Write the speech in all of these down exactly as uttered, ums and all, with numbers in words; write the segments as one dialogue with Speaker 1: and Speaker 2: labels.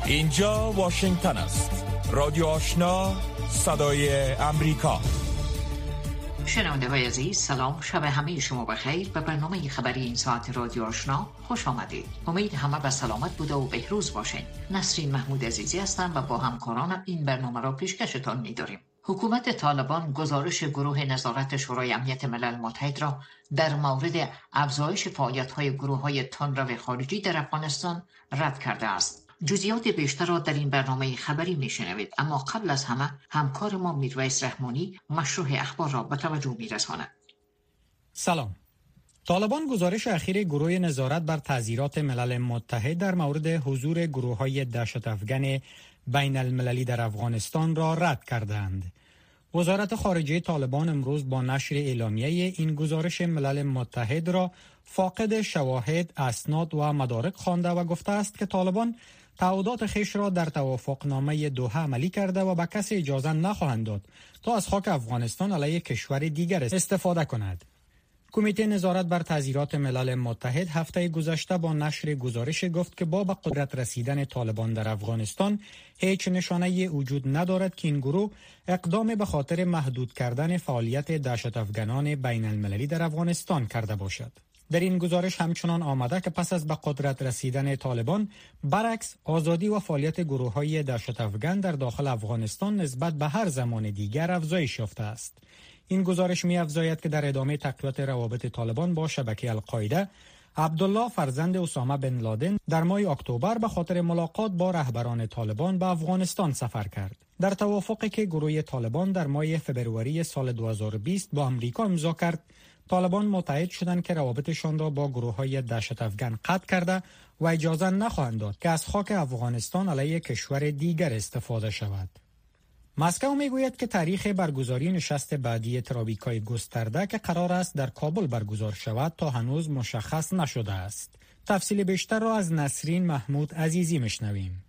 Speaker 1: اینجا واشنگتن است. رادیو آشنا، صدای امریکا.
Speaker 2: شنونده های عزیز، سلام، شب همه شما بخیر. به برنامه خبری این ساعت رادیو آشنا خوش آمدید. امید همه به سلامت بوده و بهروز باشین. نسرین محمود عزیزی هستم و با همکارانم این برنامه را پیشکشتان می‌داریم. حکومت طالبان گزارش گروه نظارت شورای امنیت ملل متحد را در مورد افزایش فعالیت‌های گروه‌های تندرو خارجی در افغانستان رد کرده است. جزئیات بیشتر را در این برنامه خبری میشنوید، اما قبل از همه همکار ما میرویس رحمانی مشروع اخبار را به توجه میرساند.
Speaker 3: سلام. طالبان گزارش اخیر گروه نظارت بر تعزیرات ملل متحد در مورد حضور گروه‌های دهشت افغان بین المللی در افغانستان را رد کردند. وزارت خارجه طالبان امروز با نشر اعلامیه این گزارش ملل متحد را فاقد شواهد، اسناد و مدارک خوانده و گفته است که طالبان تعهدات خویش را در توافقنامه دوحه عملی کرده و به کسی اجازه نخواهند داد تا از خاک افغانستان علیه کشور دیگر استفاده کند. کمیته نظارت بر تعزیرات ملل متحد هفته گذشته با نشر گزارش گفت که با به قدرت رسیدن طالبان در افغانستان هیچ نشانه وجود ندارد که این گروه اقدام به خاطر محدود کردن فعالیت دهشت افغانان بین المللی در افغانستان کرده باشد. در این گزارش همچنان آمده که پس از به قدرت رسیدن طالبان برعکس آزادی و فعالیت گروه‌های دهشت افغان در داخل افغانستان نسبت به هر زمان دیگر افزایش یافته است. این گزارش می‌افزاید که در ادامه تقویت روابط طالبان با شبکه القاعده، عبدالله فرزند اسامه بن لادن در ماه اکتبر به خاطر ملاقات با رهبران طالبان به افغانستان سفر کرد. در توافقی که گروه طالبان در ماه فبروری سال دو هزار و بیست با آمریکا امضا کرد، طالبان متحد شدند که روابطشان را با گروه‌های دهشت افغان قطع کرده و اجازه نخواهند داد که از خاک افغانستان علیه کشور دیگر استفاده شود. مسکو میگوید که تاریخ برگزاری نشست بعدی ترویکای گسترده که قرار است در کابل برگزار شود تا هنوز مشخص نشده است. تفصیل بیشتر را از نسرین محمود عزیزی میشنویم.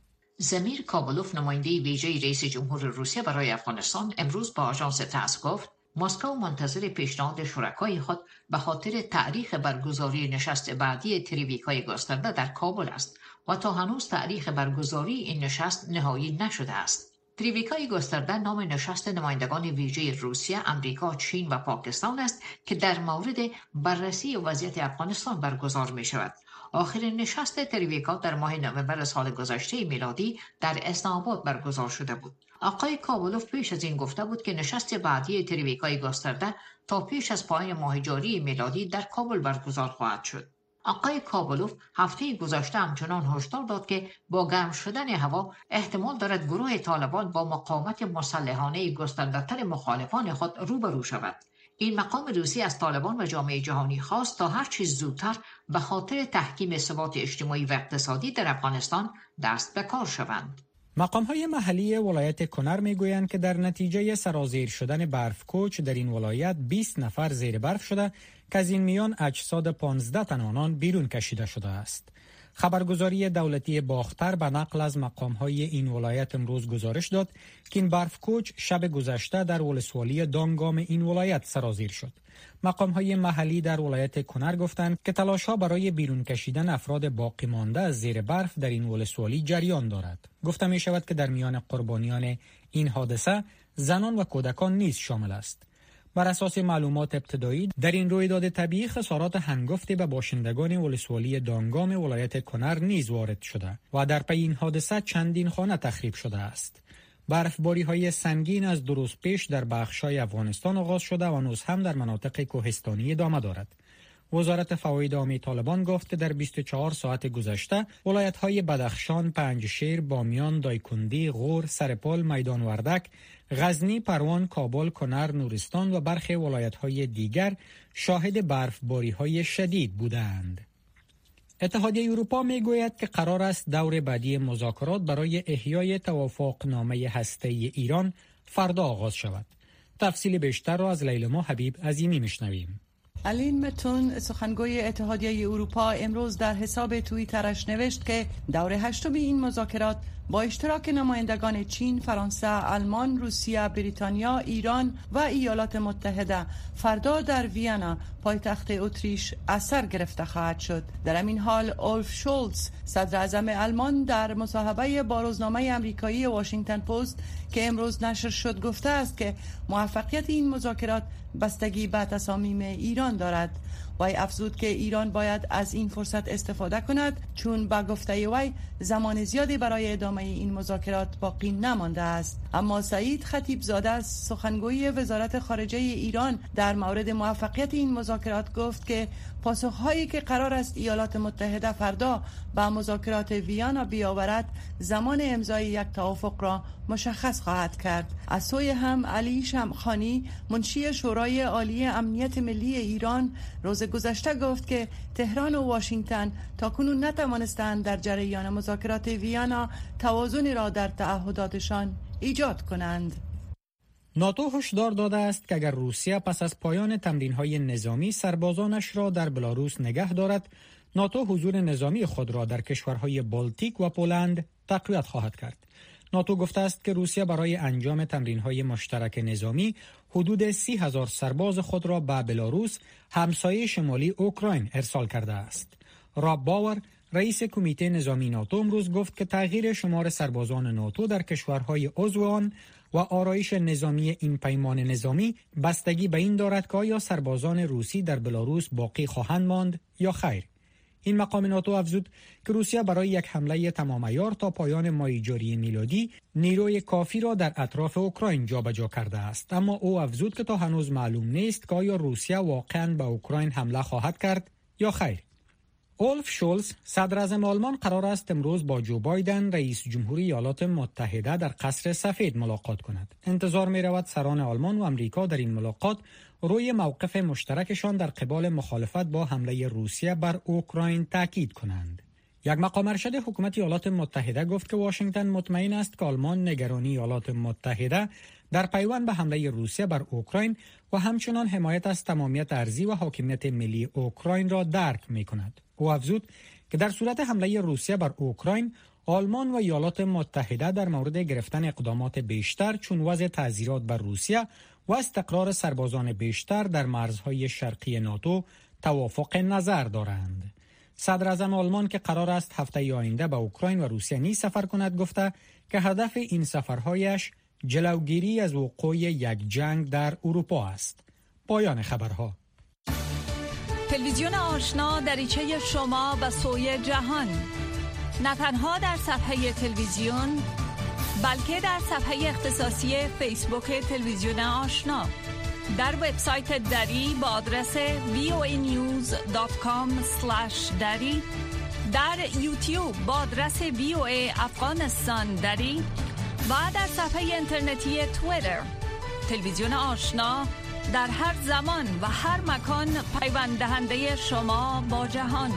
Speaker 2: زمیر کابلوف، نماینده ویژه رئیس جمهور روسیه برای افغانستان، امروز با آژانس تاس گفت مسکو منتظر پیشنهاد شرکای خود به خاطر تاریخ برگزاری نشست بعدی ترویکای گسترده در کابل است و تا هنوز تاریخ برگزاری این نشست نهایی نشده است. ترویکای گسترده نام نشست نمایندگان ویژه روسیه، امریکا، چین و پاکستان است که در مورد بررسی وضعیت افغانستان برگزار می شود. آخرین نشست ترویکا در ماه نوامبر سال گذشته میلادی در اسلام آباد برگزار شده بود. آقای کابلوف پیش از این گفته بود که نشست بعدی ترویکای گسترده تا پیش از پایان ماه جاری میلادی در کابل برگزار خواهد شد. آقای کابلوف هفته گذشته همچنان هشدار داد که با گرم شدن هوا احتمال دارد گروه طالبان با مقاومت مسلحانه گسترده‌تر مخالفان خود روبرو شود. این مقام روسی از طالبان و جامعه جهانی خواست تا هر چیز زودتر به خاطر تحکیم ثبات اجتماعی و اقتصادی در افغانستان دست به کار شوند.
Speaker 3: مقام‌های محلی ولایت کنر میگویند که در نتیجه سرازیر شدن برف کوچ در این ولایت بیست نفر زیر برف شده که از این میان اجساد پانزده تن آنان بیرون کشیده شده است. خبرگزاری دولتی باختر به نقل از مقام‌های این ولایت امروز گزارش داد که این برف کوچ شب گذشته در ولسوالی دانگام این ولایت سرازیر شد. مقام‌های محلی در ولایت کنر گفتند که تلاش‌ها برای بیرون کشیدن افراد باقی مانده از زیر برف در این ولسوالی جریان دارد. گفته می شود که در میان قربانیان این حادثه زنان و کودکان نیز شامل است. بر اساس معلومات ابتدایی در این رویداد طبیعی خسارات هنگفتی به باشندگان ولسوالی دانگام ولایت کنر نیز وارد شده و در پی این حادثه چندین خانه تخریب شده است. برفباری‌های سنگین از دو روز پیش در بخش‌های افغانستان آغاز شده و هنوز هم در مناطق کوهستانی ادامه دارد. وزارت فواید عامه طالبان گفت که در بیست و چهار ساعت گذشته ولایت‌های بدخشان، پنجشیر، بامیان، دایکندی، غور، سرپال، میدان وردک، غزنی، پروان، کابل، کنر، نورستان و برخی ولایت‌های دیگر شاهد برفباری‌های شدید بودند. اتحادیه اروپا میگوید که قرار است دور بعدی مذاکرات برای احیای توافقنامه هسته‌ای ایران فردا آغاز شود. تفصیل بیشتر را از لیلما حبیب عظیمی میشنویم.
Speaker 4: الین متون سخنگوی اتحادیه اروپا امروز در حساب توییترش نوشت که دور هشتم این مذاکرات با اشتراک نمایندگان چین، فرانسه، آلمان، روسیه، بریتانیا، ایران و ایالات متحده فردا در وینا پایتخت اتریش از سر گرفته خواهد شد. در همین حال اولف شولز صدر اعظم آلمان در مصاحبه با روزنامه آمریکایی واشنگتن پست که امروز نشر شد گفته است که موفقیت این مذاکرات بستگی به تصامیم ایران دارد. وی افزود که ایران باید از این فرصت استفاده کند چون با گفته وی زمان زیادی برای ادامه این مذاکرات باقی نمانده است. اما سعید خطیبزاده سخنگوی وزارت خارجه ایران در مورد موفقیت این مذاکرات گفت که پاسخهایی که قرار است ایالات متحده فردا با مذاکرات ویانا بیاورد زمان امضای یک توافق را مشخص خواهد کرد. از سوی هم علی شمخانی منشی شورای عالی امنیت ملی ایران روز گذشته گفت که تهران و واشنگتن تاکنون نتوانستند در جریان مذاکرات ویانا توازنی را در تعهداتشان ایجاد کنند.
Speaker 3: ناتو هشدار داده است که اگر روسیه پس از پایان تمرین‌های نظامی سربازانش را در بلاروس نگه دارد، ناتو حضور نظامی خود را در کشورهای بالتیک و پولند تقویت خواهد کرد. ناتو گفته است که روسیه برای انجام تمرین‌های مشترک نظامی حدود سی هزار سرباز خود را به بلاروس، همسایه شمالی اوکراین، ارسال کرده است. راب باور، رئیس کمیته نظامی ناتو، امروز گفت که تغییر شمار سربازان ناتو در کشورهای عضو آن و آرایش نظامی این پیمان نظامی بستگی به این دارد که آیا سربازان روسی در بلاروس باقی خواهند ماند یا خیر. این مقام ناتو افزود که روسیه برای یک حمله تمام عیار تا پایان ماه جاری میلادی نیروی کافی را در اطراف اوکراین جابجا کرده است، اما او افزود که تا هنوز معلوم نیست که آیا روسیه واقعاً به اوکراین حمله خواهد کرد یا خیر. اولف شولز صدر اعظم آلمان قرار است امروز با جو بایدن رئیس جمهوری ایالات متحده در قصر سفید ملاقات کند. انتظار می رود سران آلمان و امریکا در این ملاقات روی موقف مشترکشان در قبال مخالفت با حمله روسیه بر اوکراین تاکید کنند. یک مقام ارشد حکومت ایالات متحده گفت که واشنگتن مطمئن است که آلمان نگرانی ایالات متحده در پیوند به حمله روسیه بر اوکراین و همچنان حمایت از تمامیت ارضی و حاکمیت ملی اوکراین را درک می کند. او افزود که در صورت حمله روسیه بر اوکراین، آلمان و ایالات متحده در مورد گرفتن اقدامات بیشتر چون وضع تعزیرات بر روسیه و استقرار سربازان بیشتر در مرزهای شرقی ناتو توافق نظر دارند. صدر اعظم آلمان که قرار است هفته آینده به اوکراین و روسیه نیز سفر کند گفته که هدف این سفرهایش جلوگیری از وقوع یک جنگ در اروپا است. پایان خبرها.
Speaker 5: تلویزیون آشنا دریچه شما به سوی جهان، نه تنها در صفحه تلویزیون بلکه در صفحه اختصاصی فیسبوک تلویزیون آشنا، در وبسایت دری با آدرس وی او ای نیوز دات کام اسلش دری، در یوتیوب با آدرس وی او ای افغانستان دری و در صفحه اینترنتی توییتر. تلویزیون آشنا در هر زمان و هر مکان پیوند دهنده شما با جهان.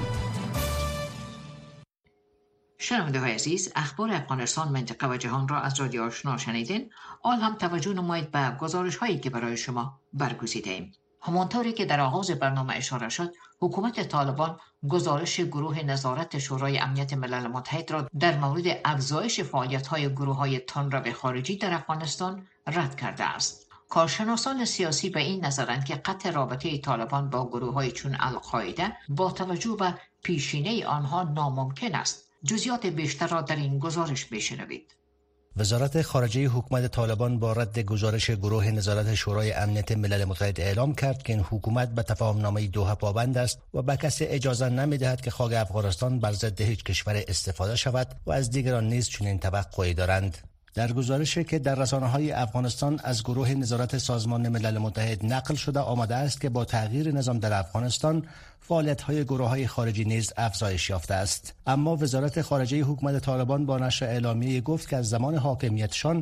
Speaker 2: شنونده های عزیز، اخبار افغانستان، منطقه و جهان را از رادیو آشنا شنیدین. آن هم توجه نمایید به گزارش هایی که برای شما برگزیده ایم. همانطوری که در آغاز برنامه اشاره شد، حکومت طالبان گزارش گروه نظارت شورای امنیت ملل متحد را در مورد افزایش فعالیت‌های گروه‌های تندرو خارجی در افغانستان رد کرده است. کارشناسان سیاسی به این نظرند که قطع رابطه طالبان با گروه‌های چون القاعده با توجه به پیشینه آنها ناممکن است. جزئیات بیشتر را در این گزارش بشنوید.
Speaker 6: وزارت خارجه حکومت طالبان با رد گزارش گروه نظارت شورای امنیت ملل متحد اعلام کرد که این حکومت به تفاهمنامه دوحه پابند است و به کسی اجازه نمی‌دهد که خاک افغانستان بر ضد هیچ کشور استفاده شود و از دیگران نیز چنین توقعی دارند. در گزارشی که در رسانه‌های افغانستان از گروه نظارت سازمان ملل متحد نقل شده آمده است که با تغییر نظام در افغانستان فعالیت‌های گروه‌های خارجی نیز افزایش یافته است، اما وزارت خارجه حکومت طالبان با نشر اعلامیه گفت که از زمان حاکمیتشان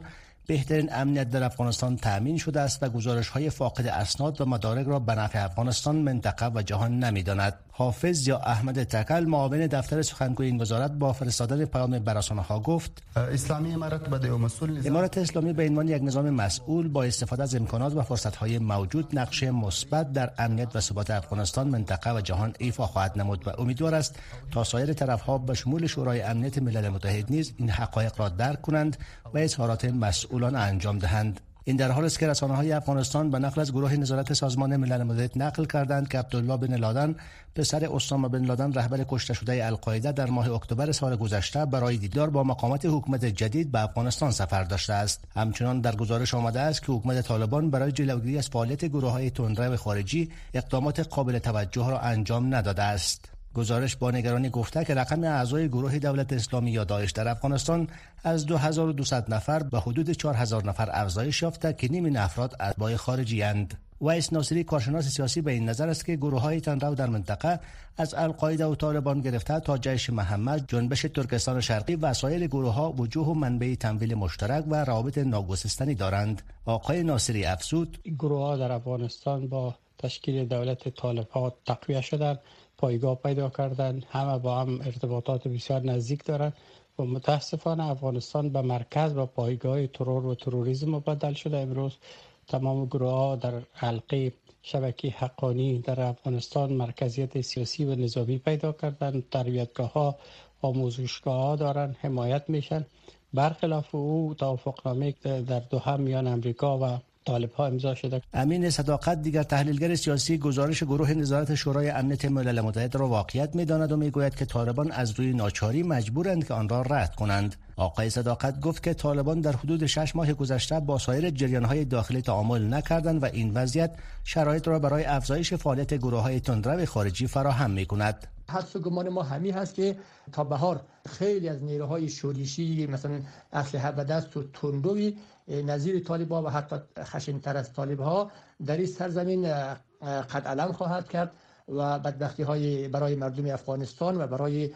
Speaker 6: بهترین امنیت در افغانستان تأمین شده است و گزارش‌های فاقد اسناد و مدارک را به نفع افغانستان، منطقه و جهان نمی‌داند. حافظ یا احمد تکل، معاون دفتر سخنگوی این وزارت، با فرستادن پیام به رسانه‌ها گفت:
Speaker 7: اسلامی امارت به مسئول
Speaker 6: امارت اسلامی به عنوان یک نظام مسئول با استفاده از امکانات و فرصت‌های موجود نقش مثبت در امنیت و ثبات افغانستان، منطقه و جهان ایفا خواهد نمود و امیدوار است تا سایر طرف‌ها به شمول شورای امنیت ملل متحد نیز این حقایق را درک کنند و اظهارات مسئولان انجام دهند. این در حالی است که رسانه‌های افغانستان به نقل از گروه نظارت سازمان ملل متحد نقل کردند که عبدالله بن لادن، پسر اسامه بن لادن رهبر کشته شده القاعده، در ماه اکتبر سال گذشته برای دیدار با مقامات حکومت جدید به افغانستان سفر داشته است. همچنان در گزارش آمده است که حکومت طالبان برای جلوگیری از فعالیت گروه‌های تندرو خارجی اقدامات قابل توجه را انجام نداده است. گزارش با نگرانی گفته که رقم اعضای گروه دولت اسلامی یا داعش در افغانستان از دو هزار و دویست نفر به حدود چهار هزار نفر افزایش یافته که نیم این افراد اتباع خارجی اند. ویس ناصری، کارشناس سیاسی، به این نظر است که گروه‌های تندرو در منطقه از القاعده و طالبان گرفته تا جیش محمد، جنبش ترکستان شرقی و سایر گروه‌ها وجوه و منبع تمویل مشترک و روابط ناگسستنی دارند. آقای ناصری افزود:
Speaker 8: گروه‌ها در افغانستان با تشکیل دولت طالبان تقویت شدند، پایگاه پیدا کردن، همه با هم ارتباطات بسیار نزدیک دارند و متاسفانه افغانستان به مرکز و پایگاه ترور و تروریسم مبدل شده. امروز تمام گروه ها در حلقه شبکه حقانی در افغانستان مرکزیت سیاسی و نظامی پیدا کردن، تربیتگاه ها، آموزشگاه ها دارن، حمایت میشن. برخلاف او توافقنامه در دوحه میان امریکا و طالب ها امضا شده.
Speaker 6: امین صداقت، دیگر تحلیلگر سیاسی، گزارش گروه نظارت شورای امنیت ملل متحد را واقعیت می‌داند و میگوید که طالبان از روی ناچاری مجبورند که آن را رد کنند. آقای صداقت گفت که طالبان در حدود شش ماه گذشته با سایر جریان‌های داخلی تعامل نکردند و این وضعیت شرایط را برای افزایش فعالیت گروه‌های تندرو خارجی فراهم می‌کند.
Speaker 9: حدس و گمان ما همین هست که تا بهار خیلی از نیروهای شورشی مثلا اسلحه به دست و تندروی نظیر طالبان و حتی خشن‌تر از طالب‌ها در این سرزمین قد علم خواهد کرد و بدبختی‌های برای مردم افغانستان و برای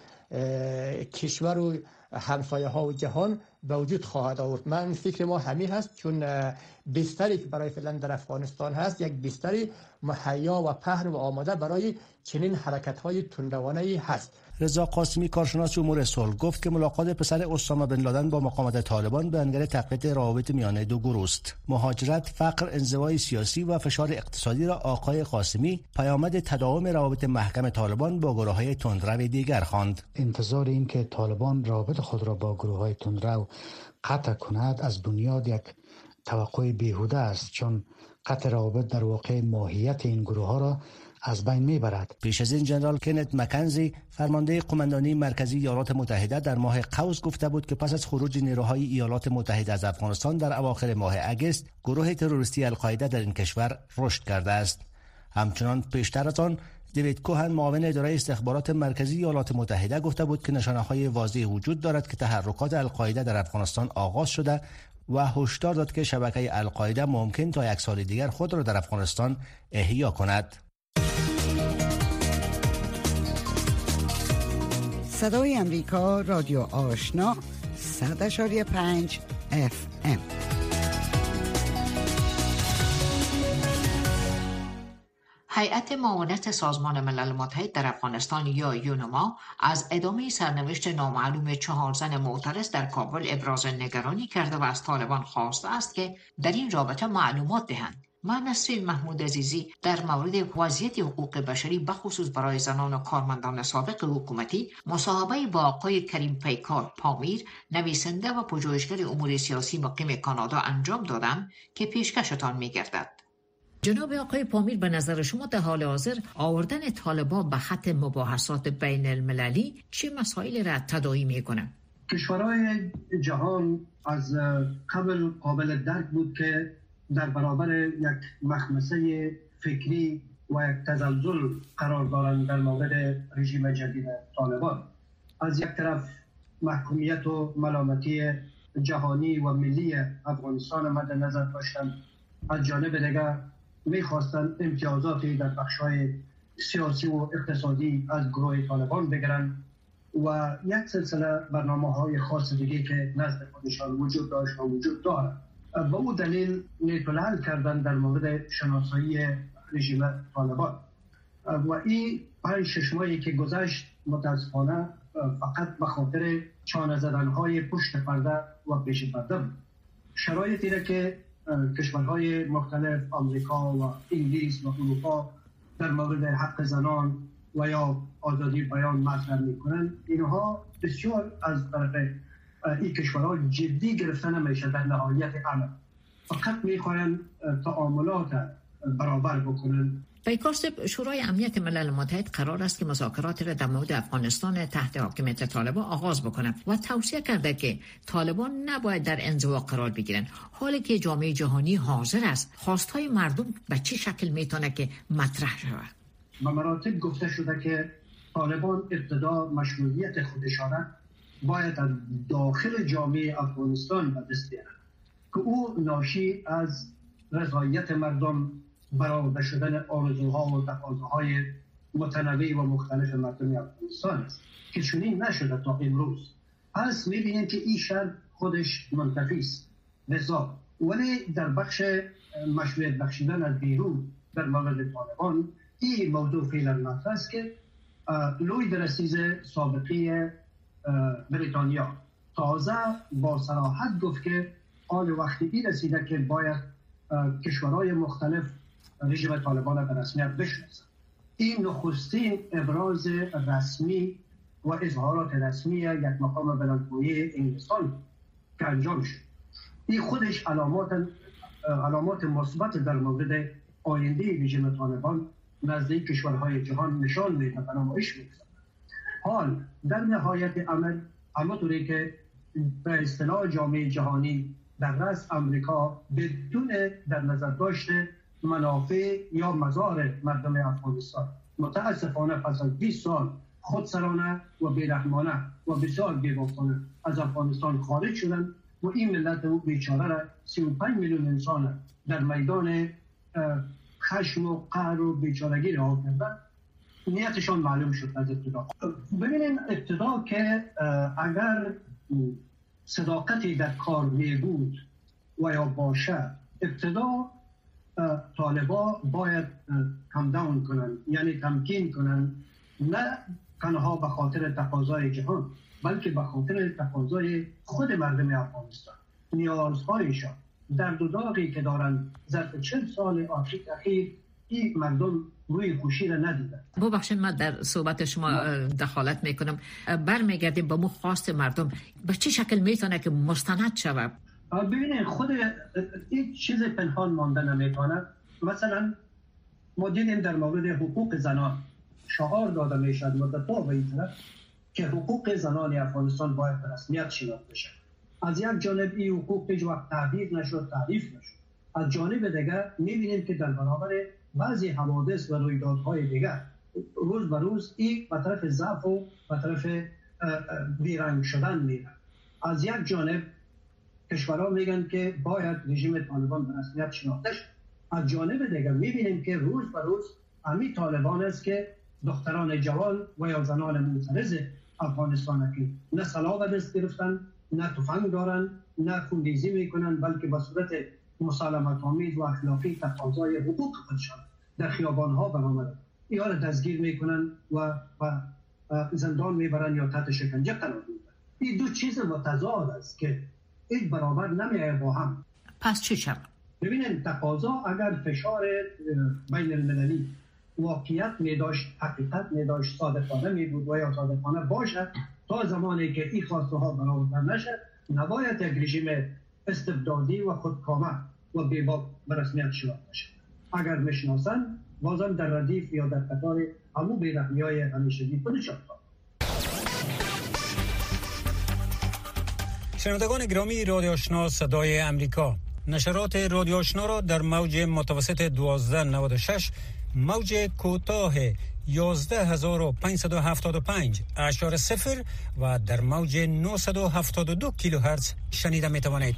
Speaker 9: کشور و همسایه‌ها و جهان به وجود خواهد آورد. من فکر ما همین هست، چون بستری که برای فعلا در افغانستان هست یک بستری مهیا و پهن و آماده برای چنین حرکت‌های تندروانه‌ای هست.
Speaker 6: رضا قاسمی، کارشناس امور صلح، گفت که ملاقات پسر اسامه بن لادن با مقامات طالبان به انگار تقویت روابط میان دو گروه است. مهاجرت، فقر، انزوای سیاسی و فشار اقتصادی را آقای قاسمی پیامد تداوم روابط محکم طالبان با گروه‌های تندرو دیگر خواند.
Speaker 10: انتظار این که طالبان روابط خود را با گروه‌های تندرو قطع کند از بنیاد یک توقع بیهوده است، چون قطع روابط در واقع ماهیت این گروه‌ها را از بین میبرد.
Speaker 6: پیش از این جنرال کنت مکنزی، فرمانده قماندانی مرکزی ایالات متحده، در ماه قوس گفته بود که پس از خروج نیروهای ایالات متحده از افغانستان در اواخر ماه اگست، گروه تروریستی القاعده در این کشور رشد کرده است. همچنان پیشتر از آن، دیوید کوهن، معاون اداره استخبارات مرکزی ایالات متحده، گفته بود که نشانه‌های واضحی وجود دارد که تحرکات القاعده در افغانستان آغاز شده و هشدار داد که شبکه القاعده ممکن تا یک سال دیگر خود را در افغانستان احیا کند.
Speaker 11: صدای امریکا، رادیو آشنا، صد اشاری پنج اف ام.
Speaker 2: هیئت معاونت سازمان ملل متحد در افغانستان یا یونما از ادامه سرنوشت نامعلوم چهار زن معترض در کابل ابراز نگرانی کرده و از طالبان خواسته است که در این رابطه معلومات دهند. من نسرین محمود عزیزی در مورد وضعیت حقوق بشری بخصوص برای زنان و کارمندان سابق حکومتی مصاحبه با آقای کریم پیکار پامیر، نویسنده و پژوهشگر امور سیاسی مقیم کانادا انجام دادم که پیشکشتان می‌گردد. جناب آقای پامیر، به نظر شما در حال حاضر آوردن طالبان به خط مباحثات بین المللی چه مسائل را تداعی می‌کند؟
Speaker 12: کشورهای جهان از قبل قابل درک بود که در برابر یک مخمسه فکری و یک تزلزل قرار دارند در مورد رژیم جدید طالبان. از یک طرف محکومیت و ملامتی جهانی و ملی افغانستان مد نظر داشتند، از جانب دیگر میخواستند امتیازاتی در بخش‌های سیاسی و اقتصادی از گروه طالبان بگیرند و یک سلسله برنامه‌های خاص دیگه که نزد خودشان وجود داشت و وجود دارد. به او دلیل نیت الحل کردن در مورد شناسایی رژیم طالبان و این پنج شش ماهی که گذشت متاسفانه فقط به خاطر چانه زدن‌های پشت پرده و پیش پرده بود. شرایطی را که کشورهای مختلف آمریکا و انگلیس و اروپا در مورد حق زنان و یا آزادی بیان مطرح میکنن، اینها بسیار از طرف این کشورها جدی گرفته نمیشه. در نهایت عمل فقط میخواین تعاملات برابر بکنن.
Speaker 2: پیکارست شورای امنیت ملل متحد قرار است که مذاکرات را در مورد افغانستان تحت حاکمیت طالبان آغاز بکنه و توصیه کرده که طالبان نباید در انزوا قرار بگیرن. حالی که جامعه جهانی حاضر است، خواستهای مردم به چه شکل میتونه که مطرح شود؟
Speaker 12: به مراتب گفته شده که طالبان ابتدا مشروعیت خودشان باید از داخل جامعه افغانستان به دست بیارن که او ناشی از رضایت مردم، برآورده شدن آرزوها و تقاضاهای متنوع و مختلف مردم افغانستان است که چنین نشده تا امروز. پس می‌بینیم که این شرط خودش منتفی است. لذا ولی در بخش مشروعیت بخشیدن از بیرون در مورد طالبان این موضوع فعلا مطرح است که لوید رئیس سابقی بریتانیا تازه با صراحت گفت که آن وقتی این رسیده که باید کشورهای مختلف رژیم طالبان به رسمیت بشناسند. این نخستین ابراز رسمی و اظهارات رسمی یک مقام بلندپایه انگلستان که انجام شد. این خودش علامات علامات مثبت در مورد آینده رژیم طالبان نزد کشورهای جهان نشان میده و نمایش میده. حال در نهایت عمل همونطوری که به اصطلاح جامعه جهانی در رأس آمریکا بدون در نظر داشته منافع یا مزار مردم افغانستان متاسفانه پس از بیست سال خودسرانه و بیرحمانه و بسیار بی‌وفانه از افغانستان خارج شدن و این ملت و بیچاره را سی و پنج میلیون انسان در میدان خشم و قهر و بیچارگی رها کردن. نیتشان معلوم شد از ابتدا. ببینیم ابتدا که اگر صداقتی در کار می بود و یا باشه، ابتدا طالبا باید کم داون کنن، یعنی تمکین کنن، نه تنها به خاطر تقاضای جهان بلکه به خاطر تقاضای خود مردم افغانستان. نیازهایشان درد و داغی که دارن ظرف چند سال اخیر این مردم روی خوشی را ندیدن.
Speaker 2: ببخشید من در صحبت شما دخالت میکنم. برمیگردیم به مو خواست مردم به چه شکل میتونه که مستند شود؟
Speaker 12: ببینید خود این چیز پنهان مانده نمیتونه. مثلا ما دیدیم در مورد حقوق زنان شعار داده میشد مدت‌ها به این طرف که حقوق زنان افغانستان باید به رسمیت شناخته بشه. از یک جانب این حقوق هیچ وقت تعبیر نشد، تعریف نشد. از جانب دیگر میبینیم که در برابر بعضی حوادث و رویدادهای دیگر روز به روز این به طرف ضعف و به طرف بیرنگ شدن میره. از یک جانب کشورها میگن که باید رژیم طالبان به رسمیت شناخته شد. از جانب دیگر میبینیم که روز به روز همین طالبان است که دختران جوان و یا زنان معترض افغانستان که نه سلاح به دست گرفتن، نه تفنگ دارن، نه خونریزی میکنن، بلکه به صورت مسالمت آمیز و اخلاقی تقاضای حقوق خودشان در خیابانها برآمدن. اینا را دستگیر میکنن و و زندان میبرن یا تحت شکنجه قرار میدن. این دو چیز متضاد است که یک برابر نمیآید با هم.
Speaker 2: پس چی شد؟
Speaker 12: ببینید تقاضا اگر فشار بین المللی واقعیت می داشت، حقیقت می داشت، صادقانه می بود و یا صادقانه باشد، تا زمانی که این خواسته ها برآورده نشد نباید یک رژیم استبدادی و خودکامه و بی‌باک به رسمیت شناخته شد. اگر میشناسن بازم در ردیف یا در قطار همون بی‌رحمی‌های همیشگی خودشان.
Speaker 3: شنوندگان گرامی رادیو آشنا صدای امریکا، نشرات رادیو آشنا را در موج متوسط دوازده نود و شش، موج کوتاه یازده هزار و پانصد و هفتاد و پنج اشاره صفر و در موج نهصد و هفتاد و دو کیلوهرتز شنیده می توانید.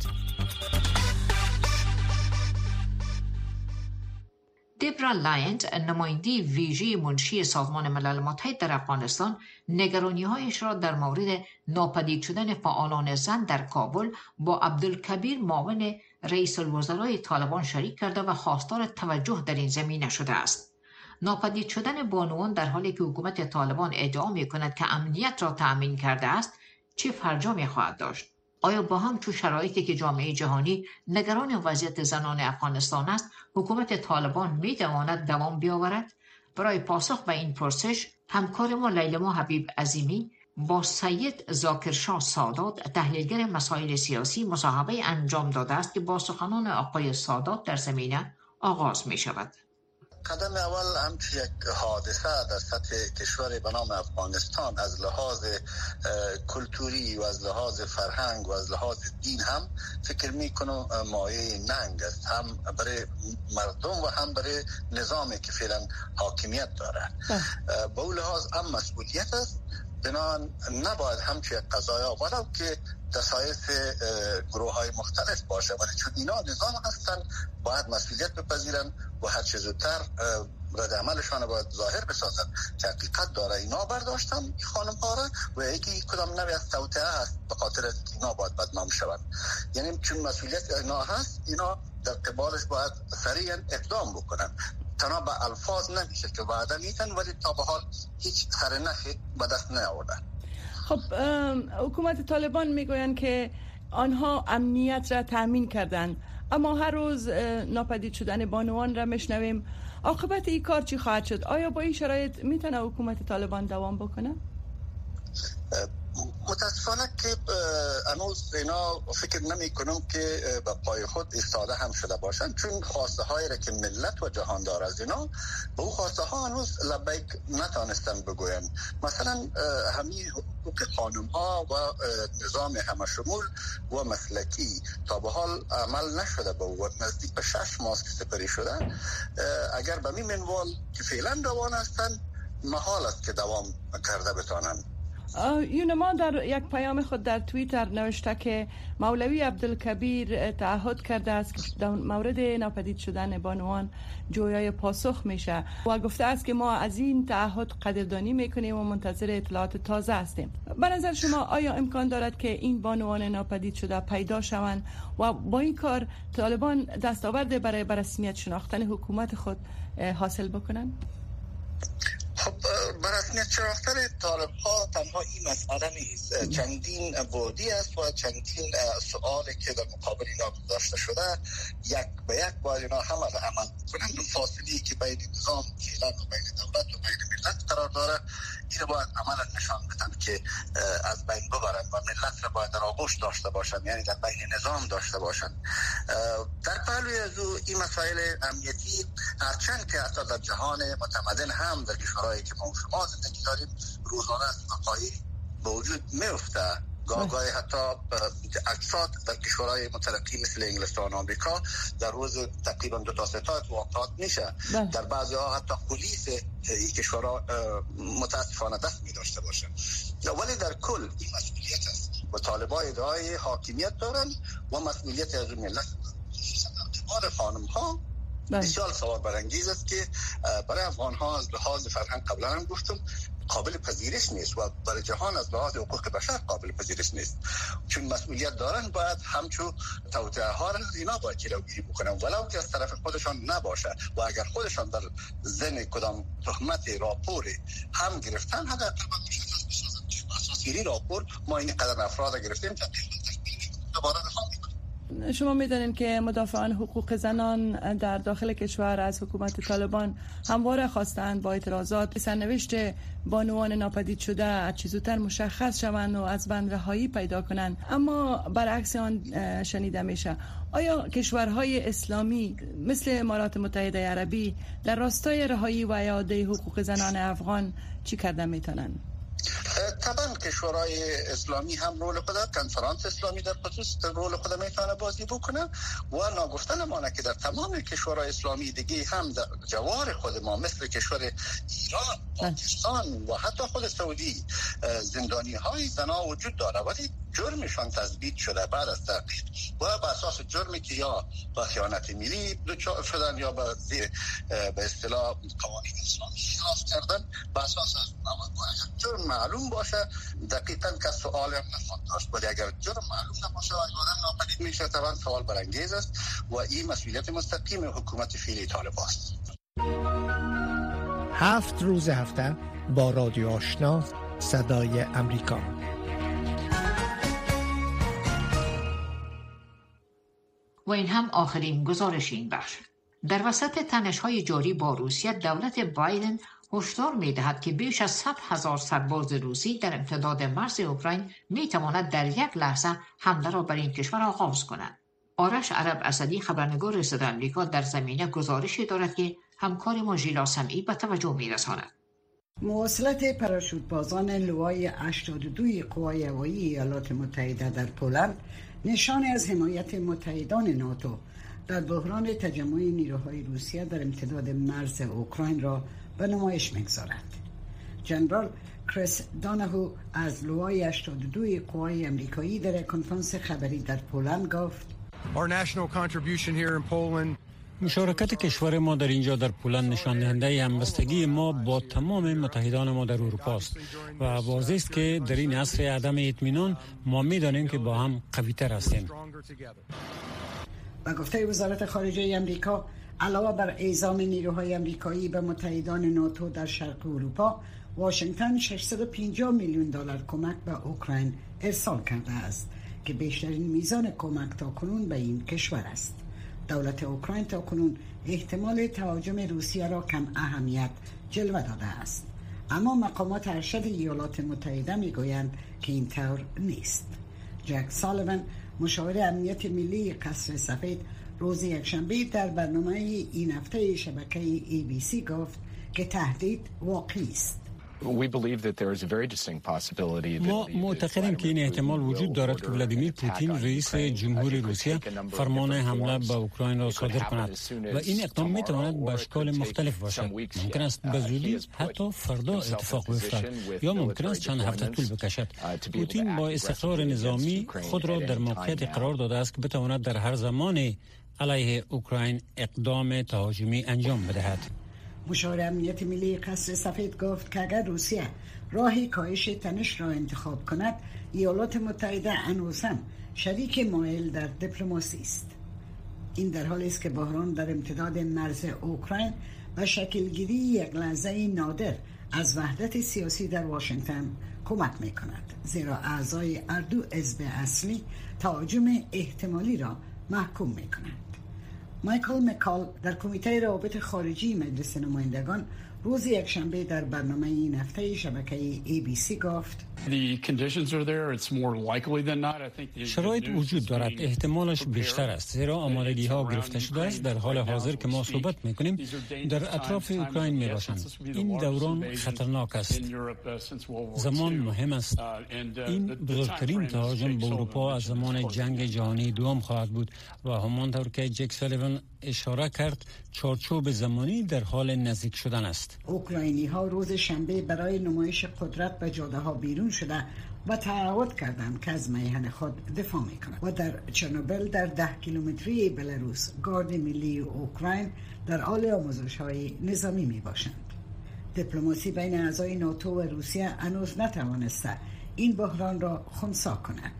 Speaker 2: دبرا لایند، نماینده ویژه منشی سازمان ملل متحد در افغانستان، نگرانی‌هایش را در مورد ناپدید شدن فعالان زن در کابل با عبدالکبیر معاون رئیس الوزرای طالبان شریک کرده و خواستار توجه در این زمینه شده است. ناپدید شدن بانوان در حالی که حکومت طالبان ادعا می کند که امنیت را تأمین کرده است چه فرجامی خواهد داشت؟ آیا با همچون شرایطی که جامعه جهانی نگران وضعیت زنان افغانستان است، حکومت طالبان می تواند دوام بیاورد؟ برای پاسخ به این پرسش همکار ما لیلما حبیب عظیمی با سید ذاکرشاه سادات تحلیلگر مسائل سیاسی مصاحبه انجام داده است که با سخنان آقای سادات در زمینه آغاز می شود.
Speaker 13: قدم اول همچون یک حادثه در سطح کشور به نام افغانستان از لحاظ کلتوری و از لحاظ فرهنگ و از لحاظ دین هم فکر می کنم مایه ننگ است، هم برای مردم و هم برای نظامی که فعلا حاکمیت داره. با اون لحاظ هم مسئولیت است، بنابراین نباید همچون یک قضایا ولو که دسایس گروه های مختلف باشه، ولی چون اینا نظام هستن باید مسئولیت بپذیرن و هر چه زودتر رد عملشان باید ظاهر بسازن که حقیقت داره اینا برداشتن این خانم ها را و یکی کدام نوی از توطئه هست به خاطر اینا باید بدنام شوند. یعنی چون مسئولیت اینا هست اینا در قبالش باید سریعا اقدام بکنن. تنها به الفاظ نمیشه که وعده میتن ولی تا به حال هیچ سرنخی به دست نیاوردن.
Speaker 4: خب حکومت طالبان میگویند که آنها امنیت را تامین کردند، اما هر روز ناپدید شدن بانوان را میشنویم. عاقبت این کار چی خواهد شد؟ آیا با این شرایط میتونه حکومت طالبان دوام بکنه؟
Speaker 13: متاسفانه که هنوز اینا فکر نمی کنم که به پای خود ایستاده هم شده باشند، چون خواسته هایی را که ملت و جهاندار از اینا به اون خواسته ها هنوز لبیک نتانستن بگوین. مثلا همین حقوق خانم ها و نظام همه شمول و مسلکی تا به حال عمل نشده به و نزدیک به شش ماه که سپری شده. اگر به می منوال که فعلا دوان هستند محال است که دوام کرده بتانند.
Speaker 4: یونما در یک پیام خود در توییتر نوشته که مولوی عبدالکبیر تعهد کرده است که در مورد ناپدید شدن بانوان جویای پاسخ میشه و گفته است که ما از این تعهد قدردانی میکنیم و منتظر اطلاعات تازه هستیم. به نظر شما آیا امکان دارد که این بانوان ناپدید شده پیدا شوند و با این کار طالبان دستاورد برای برسمیت شناختن حکومت خود حاصل بکنند؟
Speaker 13: خب برسمیت شناختن طالب ها تنها این مسئله نیست، چندین بعدی است و چندین سوالی که در مقابل اینا گذاشته شده یک به یک باید اینا همه را عمل کنند. اون فاصلی که بین نظام فعلا و بین دولت و بین ملت قرار داره این باید عملا نشان بدن که از بین ببرن و ملت را باید در آغوش داشته باشن، یعنی در بین نظام داشته باشن. در پهلوی از این مسائل امنیتی هرچند که اصلا در جهان متمدن هم در کشورهایی که ما شما زندگی داریم روزانه از وقایع به وجود میفته، گاهی حتی اجساد در کشورهای مترقی مثل انگلستان و آمریکا در روز تقریبا دو تا سه تا واقعات میشه. در بعضی ها حتی پلیس این کشورها متاسفانه دست می داشته باشن. ولی در کل این مسئولیت است و طالبان ادعای حاکمیت دارن و مسئولیت از ملت. اعتبار خانم ها بسیار سوال برانگیز است که برای افغان ها از لحاظ فرهنگ قبلا هم گفتم قابل پذیرش نیست و برای جهان از لحاظ حقوق بشر قابل پذیرش نیست، چون مسئولیت دارن باید همچون توطئه ها را اینا باید جلوگیری بکنن ولو که از طرف خودشان نباشه و اگر خودشان در ضمن کدام تهمت راپور هم گرفتن حتی مشخص بسازن که اساس گیری راپور ما این قدر افراد گرفتیم که دوباره رها میکنیم.
Speaker 4: شما میدانید که مدافعان حقوق زنان در داخل کشور از حکومت طالبان همواره خواستند با اعتراضات سرنوشت بانوان ناپدید شده از چه زودتر مشخص شوند و از بند رهایی پیدا کنند، اما برعکس آن شنیده میشه. آیا کشورهای اسلامی مثل امارات متحده عربی در راستای رهایی و اعاده حقوق زنان افغان چی کرده میتونن؟
Speaker 13: طبعا کشورهای اسلامی هم رول خود، کنفرانس اسلامی در خصوص رول خود میتونه بازی بکنه و ناگفتن مانه که در تمام کشورهای اسلامی دیگه هم در جوار خود ما مثل کشور ایران، پاکستان و حتی خود سعودی زندانی های زنا وجود داره ولی جرمشان تثبیت شده بعد از تحقیق و بر اساس جرمی که یا با خیانت ملی دچار شدن یا به به اصطلاح قوانین اسلامی خلاف کردن، بر اساس اگر جرم معلوم باشه دقیقاً که سوال هم نخواهد داشت، ولی اگر جرم معلوم نباشه و آدم ناپدید میشه طبعا سوال برانگیز است و این مسئولیت مستقیم حکومت فعلی طالبان است.
Speaker 14: هفت روز هفته با رادیو آشنا صدای امریکا.
Speaker 2: و این هم آخرین گزارش این بخش. در وسط تنش‌های جاری با روسیه، دولت بایدن هشدار می‌دهد که بیش از صد هزار سرباز روسی در امتداد مرز اوکراین می‌تواند در یک لحظه حمله را بر این کشور آغاز کند. آرش عرب اسدی، خبرنگار صدای آمریکا، در زمینه گزارشی دارد که همکار ما ژیلا سمعی به توجه می‌رساند.
Speaker 11: مواصلت پاراشوت بازان لوای هشتاد و دو قوای هوایی ایالات متحده در پولند نشانی از حمایت متحدان ناتو در بحران تجمع نیروهای روسیه در امتداد مرز اوکراین را به نمایش می‌گذارد. جنرال کریس دانهو از لوای هشتاد و دو قوای امریکایی در کنفرانس خبری در پولند گفت:
Speaker 3: مشارکت کشور ما در اینجا در پولند نشان دهنده همبستگی ما با تمام متحدان ما در اروپا است و واضح است که در این عصر عدم اطمینان ما می‌دانیم که با هم قوی‌تر هستیم.
Speaker 11: با گفته وزارت خارجه امریکا، علاوه بر اعزام نیروهای امریکایی به متحدان ناتو در شرق اروپا، واشنگتن ششصد و پنجاه میلیون دلار کمک به اوکراین ارسال کرده است که بیشترین میزان کمک تاکنون به این کشور است. دولت اوکراین تاکنون احتمال تهاجم روسیه را کم اهمیت جلوه داده است، اما مقامات ارشد ایالات متحده میگویند که این طور نیست. جک سالیوان، مشاور امنیت ملی قصر سفید، روز یکشنبه در برنامه این هفته شبکه ای بی سی گفت که تهدید واقعی است.
Speaker 3: ما معتقدیم که این احتمال وجود دارد که ولادیمیر پوتین رئیس جمهوری روسیه فرمان حمله به اوکراین را صادر کند و این اقدام می تواند به اشکال مختلف باشد. ممکن است به زودی حتی فردا اتفاق بیفتد یا ممکن است چند هفته طول بکشد. پوتین با استقرار نظامی خود را در موقعیت قرار داده است که بتواند در هر زمان علیه اوکراین اقدام تهاجمی انجام بدهد.
Speaker 11: مشاور امنیت ملی قصر سفید گفت که اگر روسیه راهی کاهش تنش را انتخاب کند، ایالات متحده هنوزم شریک مایل در دیپلماسی است. این در حالی است که بحران در امتداد مرز اوکراین و شکلگیری یک لحظه نادر از وحدت سیاسی در واشنگتن کمک می کند، زیرا اعضای هر دو حزب اصلی تهاجم احتمالی را محکوم می کنند. مایکل مکال در کمیته روابط خارجی مجلس نمایندگان روز یکشنبه در برنامه این هفته شبکه ای بی سی گفت:
Speaker 3: شرایط وجود دارد، احتمالش بیشتر است، زیرا آمادگی ها گرفته شده است. در حال حاضر که ما صحبت میکنیم در اطراف اوکراین می باشند. این دوران خطرناک است، زمان مهم است. این بزرگترین تهاجم به اروپا از زمان جنگ جهانی دوم خواهد بود و همانطور که جک سالیوان اشاره کرد چارچوب زمانی در حال نزدیک شدن است.
Speaker 11: اوکراینی ها روز شنبه برای نمایش قدرت به جاده ها بیرون شده و تعهد کردند که از میهن خود دفاع میکنند و در چرنوبیل در ده کیلومتری بلاروس گارد ملی اوکراین در حال آموزش های نظامی می باشند. دیپلماسی بین اعضای ناتو و روسیه هنوز نتوانسته این بحران را خنثی کند.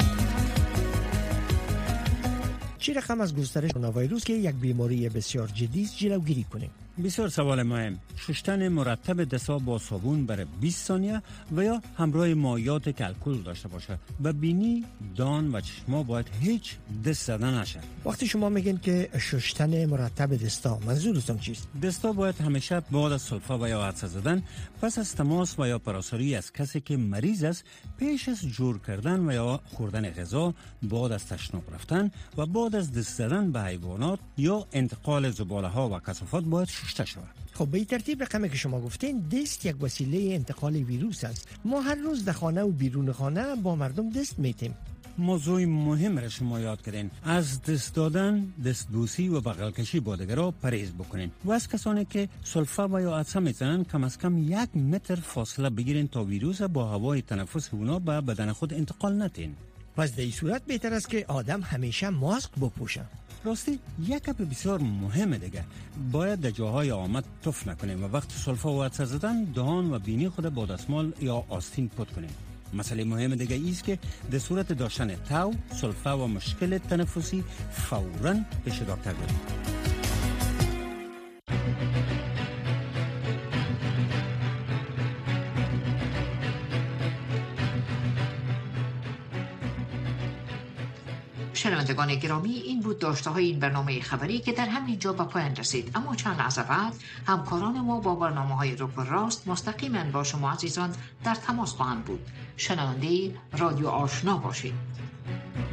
Speaker 14: چه رقم از گسترش کرونا ویروس که یک بیماری بسیار جدی است جلوگیری کنیم؟
Speaker 3: بسیار سوال مهم. شستن مرتب دست‌ها با صابون برای بیست ثانیه و یا همراه مایعات که الکل داشته باشه. و بینی، دان و چشما باید هیچ دست زدن نشه.
Speaker 14: وقتی شما میگین که شستن مرتب دستا، منظورتون چیست؟
Speaker 3: دستا باید همیشه بعد از سرفه و یا عطسه زدن، پس از تماس و یا پراساری از کسی که مریض است، پیش از جور کردن و یا خوردن غذا، بعد از تشناب رفتن و بعد از دست زدن به حیوانات یا انتقال زباله ها و کثافات باید شسته شود.
Speaker 14: خب به این ترتیب رقمی که شما گفتین، دست یک وسیله انتقال ویروس است. ما هر روز در خانه و بیرون خانه با مردم دست میتیم.
Speaker 15: موضوع مهم را شما یاد کردین. از دست دادن، دستبوسی و بغل کشی با دیگران پرهیز بکنین و از کسانی که سلفه و یا عطسه میزنن کم از کم یک متر فاصله بگیرین تا ویروس با هوای تنفس اونا به بدن خود انتقال ندین.
Speaker 14: پس در این صورت بهتر است که آدم همیشه ماسک بپوشه.
Speaker 15: راستی یک گپ بسیار مهمه دیگه، باید در جاهای آمد تف نکنیم و وقت سلفه و عطسه زدن دهان و بینی خود با دستمال یا آستین پاک کنیم. مسئله مهم دیگه ایست که در صورت داشتن تاو، سلفه و مشکل تنفسی فوراً پیش دکتر بریم.
Speaker 2: شنوندگان گرامی، این بود داشته های این برنامه خبری که در همین جا به پایان رسید. اما چند لحظه بعد همکاران ما با برنامه های رو پر راست مستقیما با شما عزیزان در تماس خواهند بود. شنونده رادیو آشنا باشید.